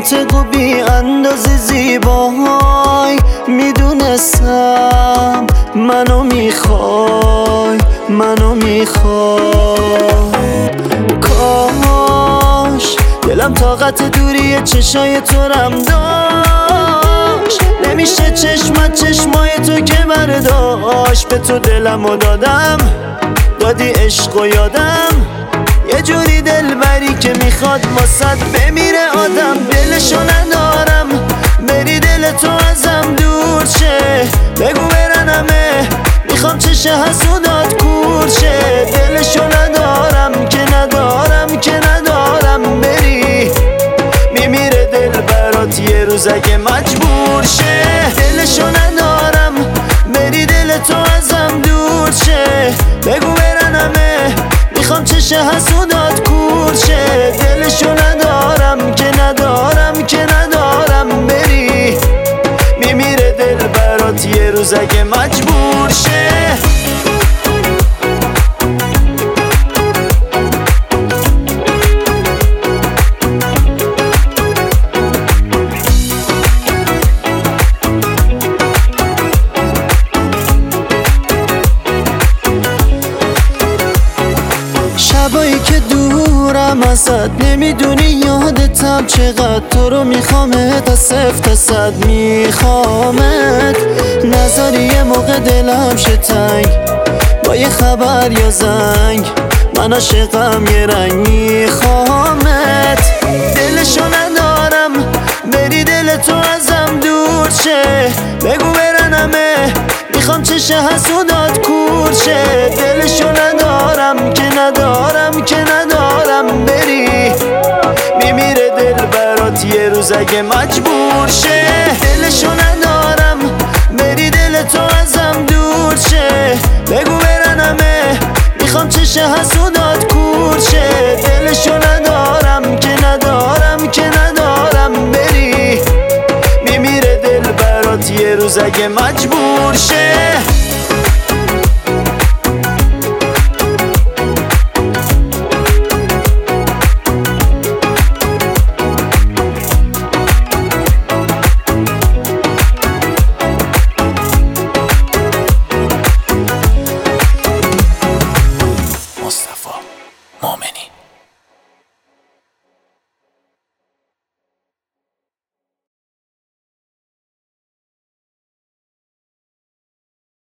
ناطق و بی اندازه زیبای میدونستم منو میخوای کاش دلم طاقت دوری چشای تو رم داشت. نمیشه چشمای تو که برداشت. به تو دلمو دادی عشق و یادم، یه جوری دلبری که میخواد واسد بمیره آدم. دلشو ندارم بری دل تو ازم دور شه، بگو برنمه میخوام چش حسودات کور شه. دلشو ندارم که ندارم بری، میمیره دل برات یه روز اگه مجبور شه. دلشو ندارم بری دل تو ازم دور شه، بگو برنمه میخوام چش حسودات کور شه. دلشو ندارم که ندارم بری، میمیره دل برات یه روز اگه مجبور شه. شبایی که دورم ازت نمیدونی یادتم چقدر تو رو میخوامت، از 0 تا 100 میخوامت. نذاری یه موقع دلم شه تنگ با یه خبر یا زنگ، من عاشقم یه رنگ میخوامت. دلشو ندارم بری دل تو ازم دور شه، بگو برنمه میخوام چش حسودات کور شه. دلشو ندارم که ندارم بری، میمیره دل برات یه روز اگه مجبور شه. دلشو ندارم بری دل تو ازم دور شه، بگو برنمه میخوام چش حسودات کور شه. دلشو ندارم که ندارم بری، میمیره دل برات یه روز اگه مجبور شه.